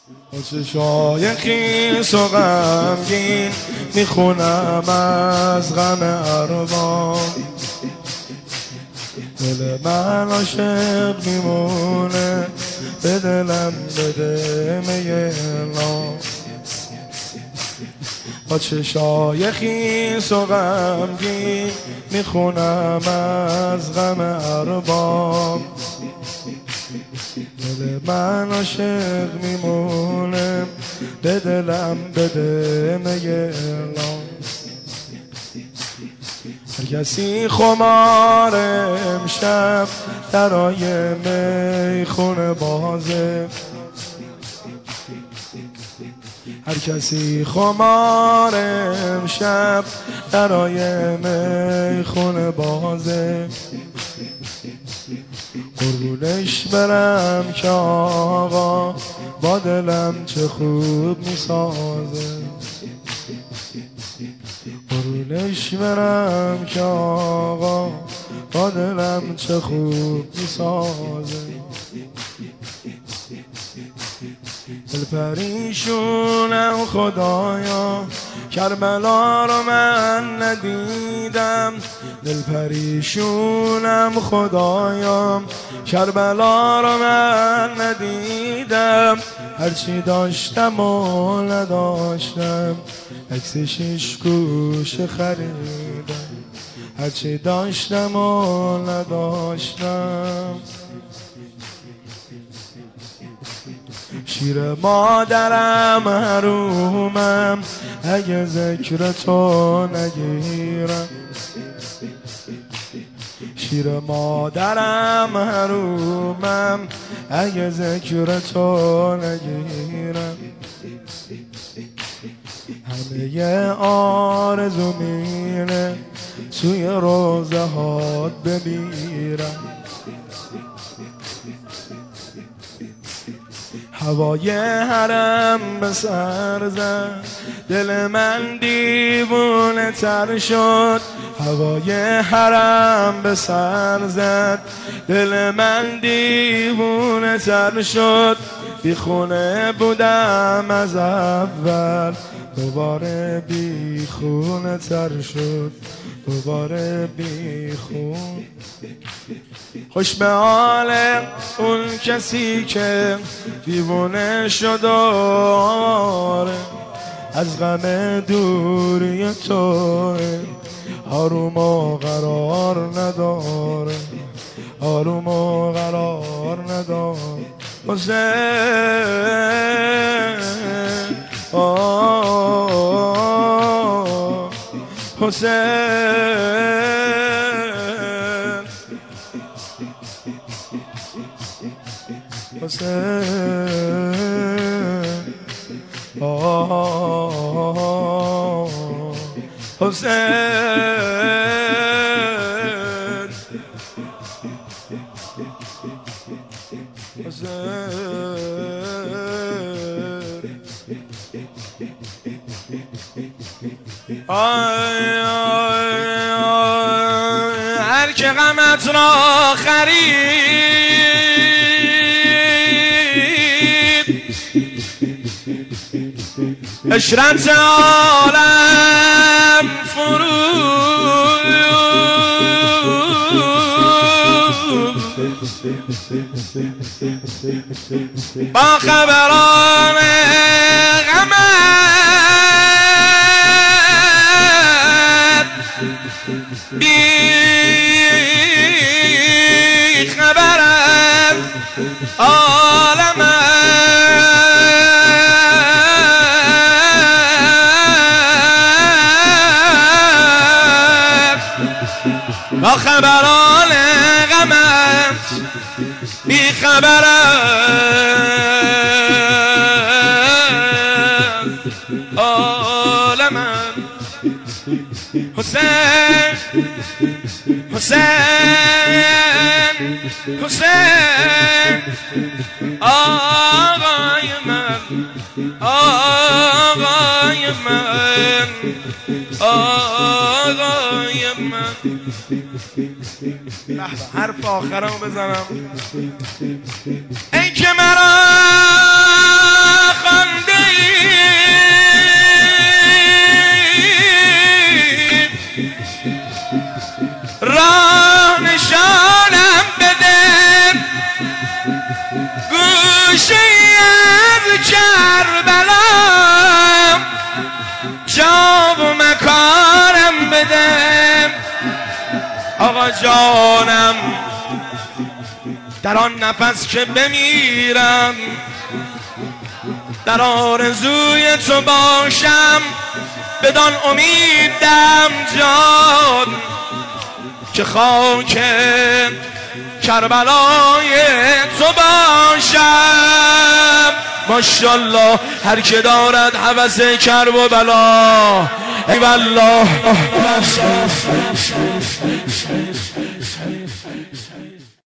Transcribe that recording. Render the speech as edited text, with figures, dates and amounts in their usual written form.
چشای خیس و غمگین میخونم از غم ارباب، دل من عاشق میمونه به دلم بده میلا. با چشای خیس و غمگین میخونم از غم ارباب، دل من عاشق میمونه به دلم بده میلا. هر کسی خمار امشب درای میخونه بازه، هر کسی خمار امشب درای میخونه بازه. قربونش برم که آقا با دلم چه خوب میسازه، قربونش برم که آقا با دلم چه خوب میسازه. دل پریشونم خدایا کربلا رو من ندیدم، دل پریشونم خدایا کربلا رو من ندیدم. هرچی داشتم و نداشتم عکس 6 گوشه خریدم، هرچی داشتم و نداشتم. شیر مادرم حرومم اگه ذکر تو نگیرم، شیر مادرم حرومم اگه ذکر تو نگیرم. همه آرزو میره توی روزه هات بمیرم، هوای حرم به سر زد دل من دیوونه تر شد، هوای حرم به سر زد دل من دیوونه تر شد. بی خونه بودم از اول دوباره بی خونه تر شد، دوباره بی خون. خوش به حال اون کسی که دیوونه شد آره از غم دوری تو، آروم و قرار نداره، آروم و قرار نداره. حسین حسین حسین هر که غمت را خرید عشرت عالم فروخت، با خبران غمت بی خبر از عالمت، با خبران غمت بی خبر از عالمت. حسین حسین حسین آقای من، آقای من، آقای من. حرف آخرمو بزنم. ای که مرا گوشه از کربلا جا و مکانم بده آقا جانم، در آن نفس که بمیرم در آرزوی تو باشم، بدان امیدم جان که خاک کربلای تو باشم. ماشاءالله هر که دارد هوس کرب و بلا ای والله